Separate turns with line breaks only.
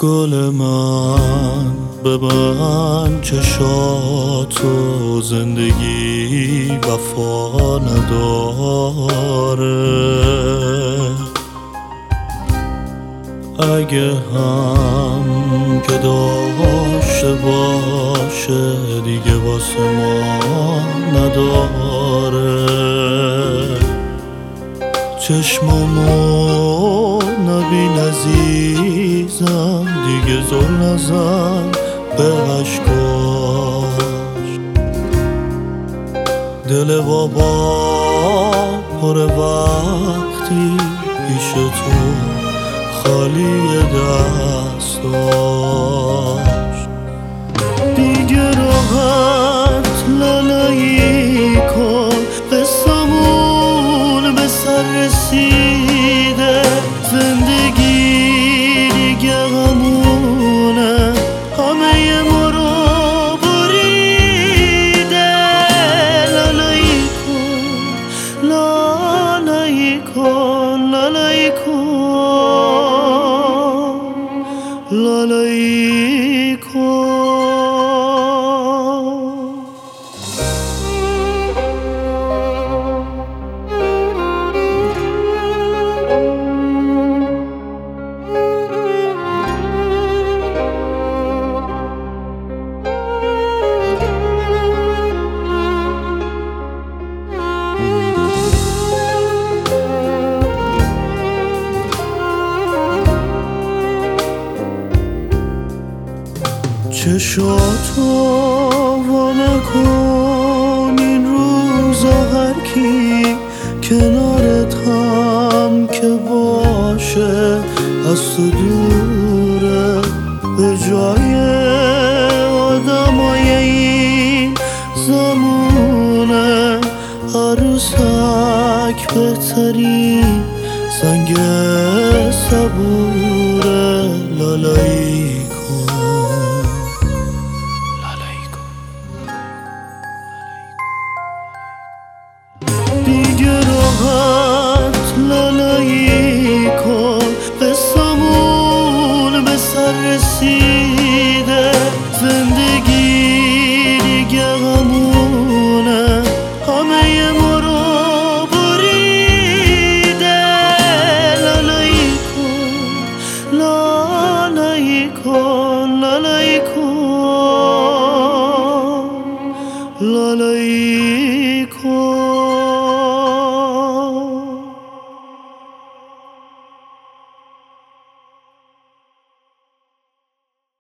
گل من ببند چشاتو، زندگی وفا نداره. اگه هم که داشته باشه دیگه واسه ما نداره. چشمامو نبین عزیزم، دیگه زل نزن به عشقاش. دل بابا پر وقتی پیش تو خالی دستاش. دیگه راحت لالایی کن، قصمون به سر رسیده. زندگی دیگه همونه، همه ما رو بریده. لالایی کن، لالایی کن، لالایی کن، لالایی کن. چشاتو وا نکن این روزا، هر کی کنارت هم که باشه از تو دوره. به جای آدمای این زمونه، عروسک بهترین زنگ صبوره. لالایی کن، دیگه راحت لالایی کن، قصمون به سر رسیده. زندگی دیگه همونه، همه ما رو بریده. لالایی کن، لالایی کن، لالایی کن، لالایی